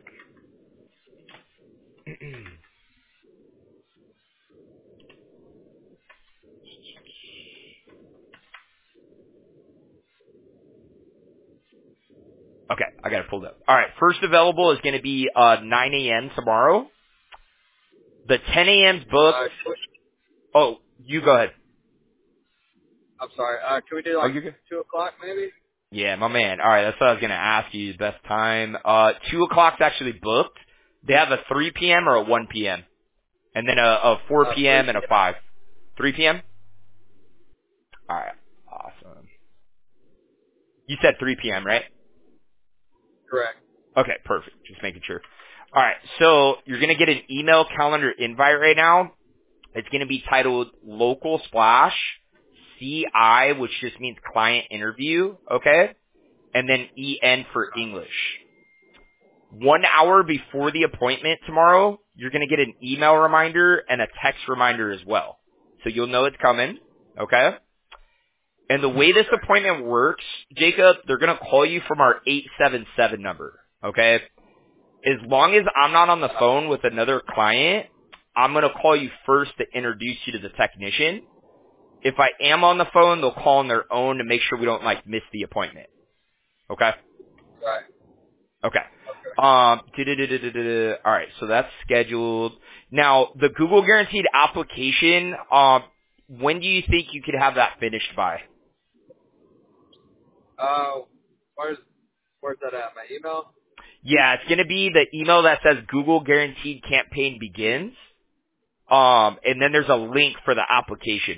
[SPEAKER 1] Okay, I got it pulled up. All right, first available is going to be 9 a.m. tomorrow. The 10 a.m.'s booked. Oh, you go ahead.
[SPEAKER 2] I'm sorry. Can we do like 2 o'clock maybe?
[SPEAKER 1] Yeah, my man. All right, that's what I was going to ask you. Best time. 2 o'clock's actually booked. They have a 3 p.m. or a 1 p.m. And then a 4 p.m. and a 5. 3 p.m.? All right, awesome. You said 3 p.m., right?
[SPEAKER 2] Correct.
[SPEAKER 1] Okay, perfect. Just making sure. All right, so you're going to get an email calendar invite right now. It's going to be titled Local Splash CI, which just means client interview, okay? And then EN for English. 1 hour before the appointment tomorrow, you're going to get an email reminder and a text reminder as well. So you'll know it's coming, okay? And the way this appointment works, Jacob, they're going to call you from our 877 number, okay? As long as I'm not on the phone with another client, I'm going to call you first to introduce you to the technician. If I am on the phone, they'll call on their own to make sure we don't, like, miss the appointment. Okay?
[SPEAKER 2] Right.
[SPEAKER 1] Okay. All right, so that's scheduled. Now, the Google Guaranteed application, when do you think you could have that finished by?
[SPEAKER 2] Where's that at? My email?
[SPEAKER 1] Yeah, it's going to be the email that says Google Guaranteed Campaign Begins. And then there's a link for the application.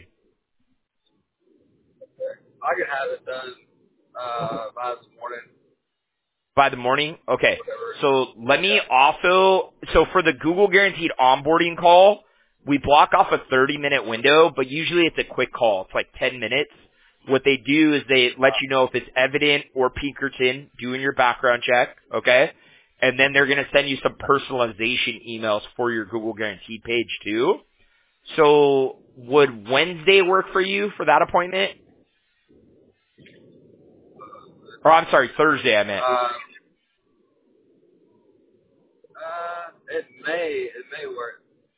[SPEAKER 2] I could have it done by this morning.
[SPEAKER 1] By the morning? Okay.
[SPEAKER 2] Whatever.
[SPEAKER 1] So let me also, so for the Google Guaranteed onboarding call, we block off a 30-minute window, but usually it's a quick call. It's like 10 minutes. What they do is they let you know if it's evident or Pinkerton doing your background check, okay? And then they're going to send you some personalization emails for your Google Guaranteed page too. So would Wednesday work for you for that appointment? Or I'm sorry, Thursday I meant.
[SPEAKER 2] It may work.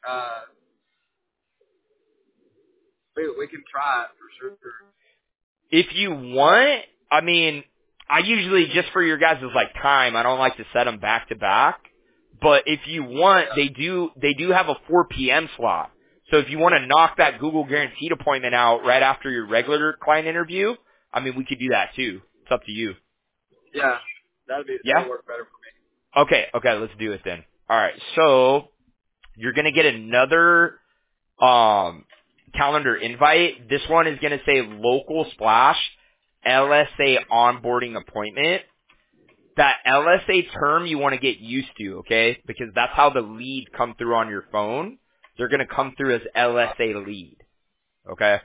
[SPEAKER 2] We can try it for sure.
[SPEAKER 1] If you want, I mean, I usually, just for your guys' like time, I don't like to set them back to back. But if you want, they do have a 4 p.m. slot. So if you want to knock that Google Guaranteed appointment out right after your regular client interview, I mean, we could do that too. It's up to you.
[SPEAKER 2] Yeah, that'd work better for me.
[SPEAKER 1] Okay, let's do it then. All right, so you're gonna get another calendar invite. This one is gonna say Local Splash LSA onboarding appointment. That LSA term you want to get used to, okay? Because that's how the lead come through on your phone. They're gonna come through as LSA lead, okay?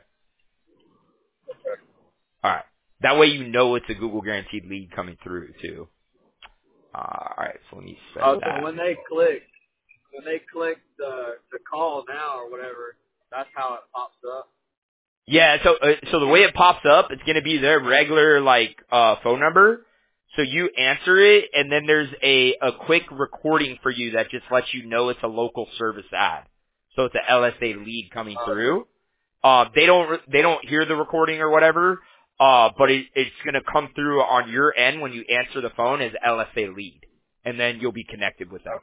[SPEAKER 1] All right. That way you know it's a Google Guaranteed lead coming through too. All right, so let me set that.
[SPEAKER 2] So when they click the call now or whatever, that's how it pops up.
[SPEAKER 1] Yeah, so the way it pops up, it's going to be their regular phone number. So you answer it, and then there's a quick recording for you that just lets you know it's a local service ad. So it's a LSA lead coming through. They don't hear the recording or whatever, but it's going to come through on your end when you answer the phone as LSA lead, and then you'll be connected with them.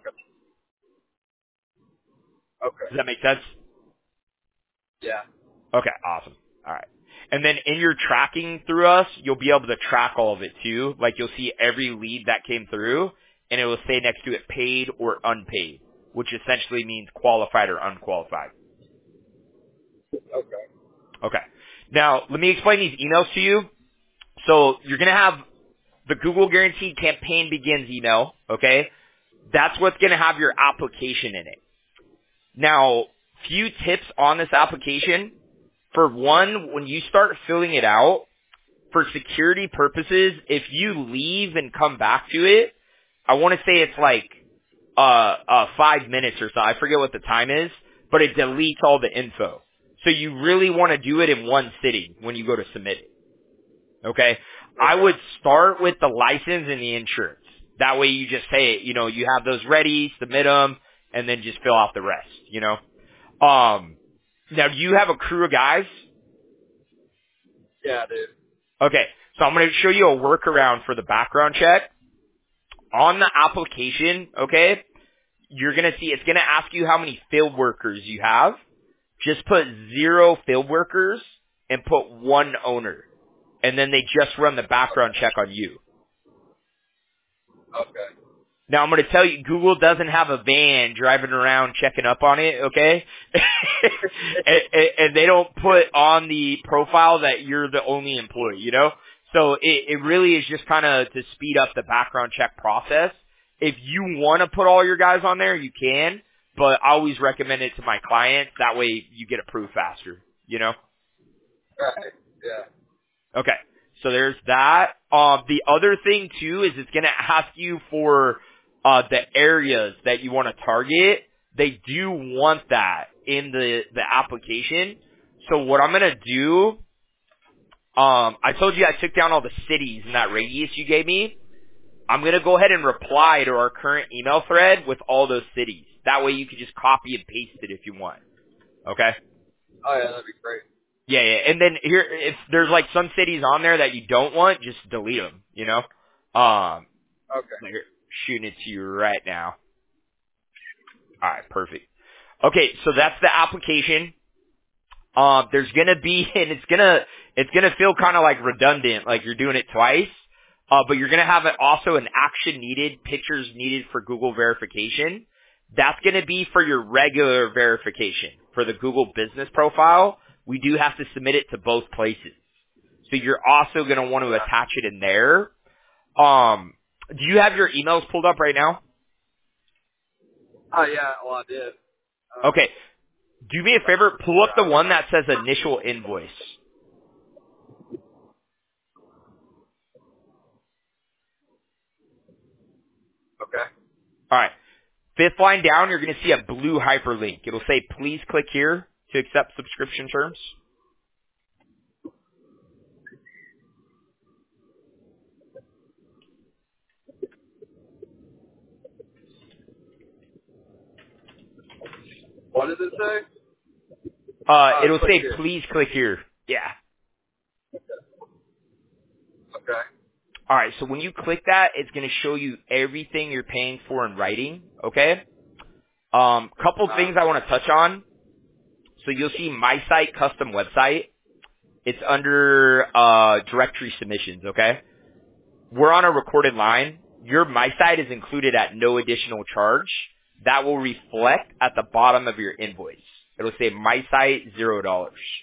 [SPEAKER 2] Okay.
[SPEAKER 1] Does that make sense?
[SPEAKER 2] Yeah.
[SPEAKER 1] Okay, awesome. All right. And then in your tracking through us, you'll be able to track all of it too. Like you'll see every lead that came through, and it will say next to it paid or unpaid, which essentially means qualified or unqualified.
[SPEAKER 2] Okay.
[SPEAKER 1] Okay. Now, let me explain these emails to you. So you're going to have the Google Guaranteed Campaign Begins email, okay? That's what's going to have your application in it. Now, few tips on this application. For one, when you start filling it out, for security purposes, if you leave and come back to it, I want to say it's like 5 minutes or so. I forget what the time is, but it deletes all the info. So you really want to do it in one sitting when you go to submit it. Okay? I would start with the license and the insurance. That way you just say it, you have those ready, submit them, and then just fill out the rest, Now, do you have a crew of guys?
[SPEAKER 2] Yeah, dude.
[SPEAKER 1] Okay, so I'm going to show you a workaround for the background check. On the application, okay, you're going to see it's going to ask you how many field workers you have. Just put 0 field workers and put 1 owner. And then they just run the background check on you.
[SPEAKER 2] Okay.
[SPEAKER 1] Now I'm going to tell you, Google doesn't have a van driving around checking up on it, okay? and they don't put on the profile that you're the only employee, So it really is just kind of to speed up the background check process. If you want to put all your guys on there, you can, but I always recommend it to my clients. That way you get approved faster,
[SPEAKER 2] Right. Yeah.
[SPEAKER 1] Okay. So there's that. The other thing too is it's going to ask you for the areas that you want to target. They do want that in the application. So what I'm going to do, I told you I took down all the cities in that radius you gave me. I'm going to go ahead and reply to our current email thread with all those cities. That way you can just copy and paste it if you want. Okay?
[SPEAKER 2] Oh yeah, that'd be great.
[SPEAKER 1] Yeah. And then here, if there's some cities on there that you don't want, just delete them,
[SPEAKER 2] Okay.
[SPEAKER 1] Here, shooting it to you right now. All right, perfect. Okay, so that's the application. There's gonna be, and it's gonna feel kind of like redundant, like you're doing it twice. But you're going to have also an action needed, pictures needed for Google verification. That's going to be for your regular verification. For the Google business profile, we do have to submit it to both places. So you're also going to want to attach it in there. Do you have your emails pulled up right now?
[SPEAKER 2] Oh yeah, well I did.
[SPEAKER 1] Okay. Do me a favor, pull up the one that says initial invoice.
[SPEAKER 2] Okay.
[SPEAKER 1] All right. Fifth line down, you're going to see a blue hyperlink. It'll say, please click here to accept subscription terms.
[SPEAKER 2] What does it say?
[SPEAKER 1] It'll
[SPEAKER 2] Click
[SPEAKER 1] say,
[SPEAKER 2] here.
[SPEAKER 1] please click here. Yeah.
[SPEAKER 2] Okay.
[SPEAKER 1] All right. So when you click that, it's going to show you everything you're paying for in writing. Okay. Couple things I want to touch on. So you'll see my site custom website. It's under directory submissions. Okay. We're on a recorded line. Your my site is included at no additional charge. That will reflect at the bottom of your invoice. It'll say my site $0.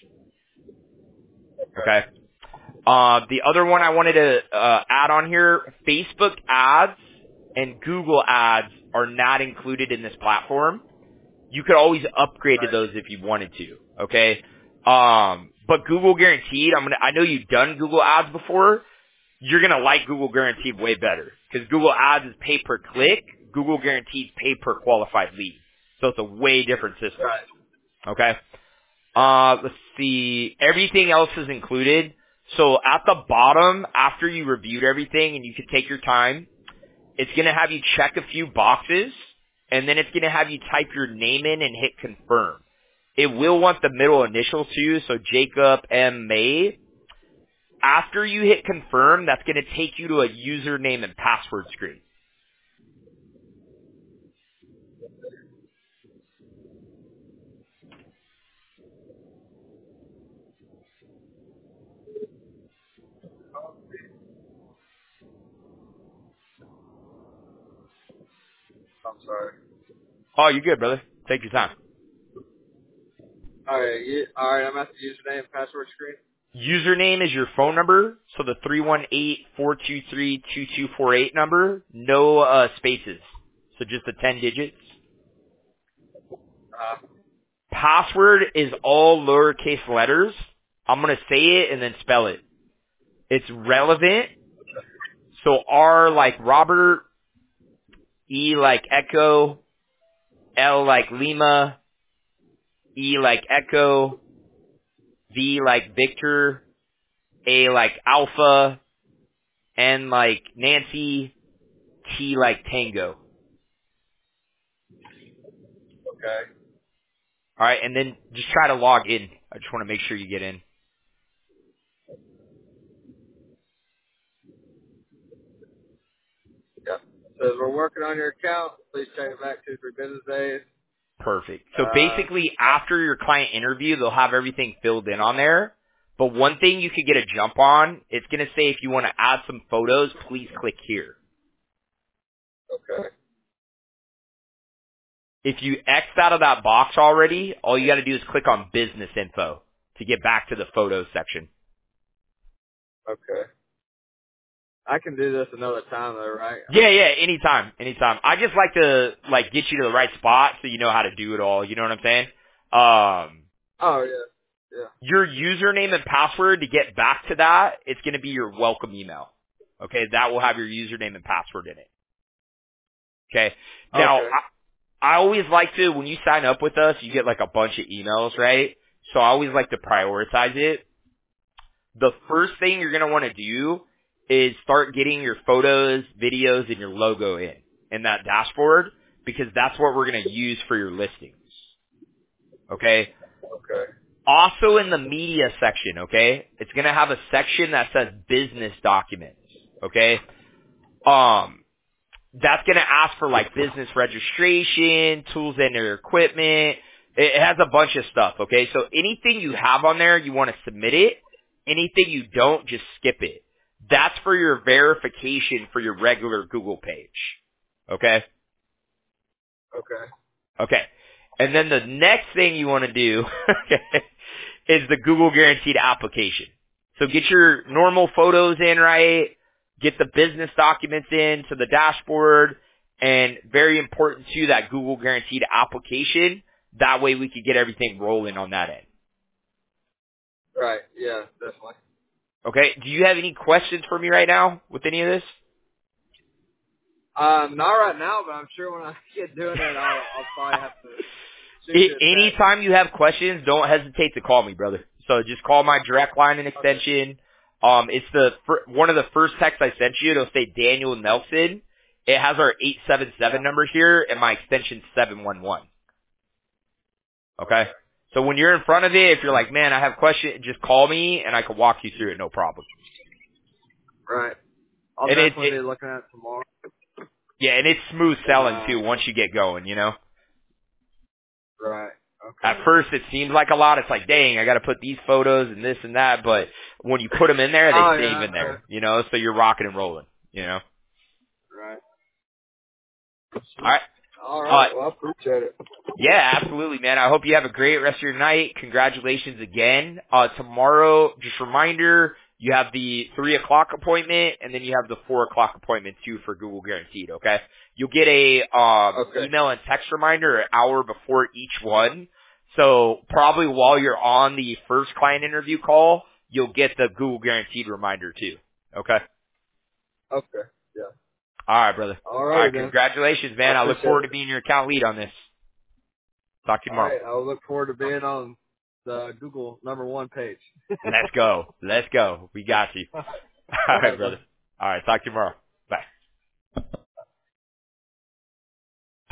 [SPEAKER 1] Okay. The other one I wanted to add on here, Facebook ads and Google ads are not included in this platform. You could always upgrade to those if you wanted to. Okay. But Google Guaranteed, I know you've done Google ads before. You're going to like Google Guaranteed way better because Google ads is pay per click. Google Guaranteed pay per qualified lead. So it's a way different system. Okay. Let's see. Everything else is included. So at the bottom, after you reviewed everything and you can take your time, it's going to have you check a few boxes and then it's going to have you type your name in and hit confirm. It will want the middle initial too. So Jacob M. May. After you hit confirm, that's going to take you to a username and password screen.
[SPEAKER 2] I'm sorry.
[SPEAKER 1] Oh, you're good, brother. Take your time.
[SPEAKER 2] All right. I'm at the username and password screen.
[SPEAKER 1] Username is your phone number, so the 318-423-2248 number. No spaces, so just the 10 digits. Password is all lowercase letters. I'm going to say it and then spell it. It's relevant. So R like Robert, E like Echo, L like Lima, E like Echo, V like Victor, A like Alpha, N like Nancy, T like Tango.
[SPEAKER 2] Okay.
[SPEAKER 1] All right, and then just try to log in. I just want to make sure you get in.
[SPEAKER 2] Yep. Says we're working on your account. Please check it back 2-3 business days.
[SPEAKER 1] Perfect. So basically, after your client interview, they'll have everything filled in on there. But one thing you could get a jump on, it's going to say if you want to add some photos, please click here.
[SPEAKER 2] Okay.
[SPEAKER 1] If you X'd out of that box already, all you got to do is click on business info to get back to the photos section.
[SPEAKER 2] Okay. I can do this another time though, right?
[SPEAKER 1] Yeah, anytime. I just like to get you to the right spot so you know how to do it all. You know what I'm saying?
[SPEAKER 2] Oh yeah. Yeah.
[SPEAKER 1] Your username and password to get back to that, it's going to be your welcome email. Okay, that will have your username and password in it. Okay. Now,
[SPEAKER 2] Okay.
[SPEAKER 1] I always like to, when you sign up with us, you get like a bunch of emails, right? So I always like to prioritize it. The first thing you're going to want to do is start getting your photos, videos, and your logo in that dashboard because that's what we're going to use for your listings. Okay?
[SPEAKER 2] Okay.
[SPEAKER 1] Also in the media section, okay? It's going to have a section that says business documents, okay? That's going to ask for like business registration, tools and their equipment. It has a bunch of stuff, okay? So anything you have on there, you want to submit it. Anything you don't, just skip it. That's for your verification for your regular Google page. Okay?
[SPEAKER 2] Okay.
[SPEAKER 1] Okay. And then the next thing you want to do is the Google Guaranteed application. So get your normal photos in right, get the business documents in to the dashboard, and very important too, that Google Guaranteed application. That way we could get everything rolling on that end.
[SPEAKER 2] Right. Yeah, definitely.
[SPEAKER 1] Okay. Do you have any questions for me right now with any of this?
[SPEAKER 2] Not right now, but I'm sure when I get doing it, I'll probably have to shoot you a text.
[SPEAKER 1] Anytime you have questions, don't hesitate to call me, brother. So just call my direct line and extension. It's one of the first texts I sent you. It'll say Daniel Nelson. It has our 877 number here, and my extension's 711. Okay? So when you're in front of it, if you're like, man, I have questions, just call me, and I can walk you through it, no problem.
[SPEAKER 2] Right. I'll
[SPEAKER 1] And
[SPEAKER 2] definitely be looking at it tomorrow.
[SPEAKER 1] Yeah, and it's smooth selling, too, once you get going, you know?
[SPEAKER 2] Right. Okay.
[SPEAKER 1] At first, it seems like a lot. It's like, dang, I got to put these photos and this and that. But when you put them in there, they save in there, you know? So you're rocking and rolling, you know?
[SPEAKER 2] Right.
[SPEAKER 1] All right.
[SPEAKER 2] All right. Well, I appreciate it.
[SPEAKER 1] Yeah, absolutely, man. I hope you have a great rest of your night. Congratulations again. Tomorrow, just reminder, you have the 3 o'clock appointment, and then you have the 4 o'clock appointment, too, for Google Guaranteed, okay? You'll get a email and text reminder an hour before each one. So probably while you're on the first client interview call, you'll get the Google Guaranteed reminder, too, okay?
[SPEAKER 2] Okay. Yeah.
[SPEAKER 1] All right, brother.
[SPEAKER 2] All right, man.
[SPEAKER 1] Congratulations, man. I look forward to being your account lead on this. Talk to you tomorrow.
[SPEAKER 2] All right. I'll look forward to being on the Google #1 page.
[SPEAKER 1] Let's go. Let's go. We got you. All right, brother. All right. Talk to you tomorrow.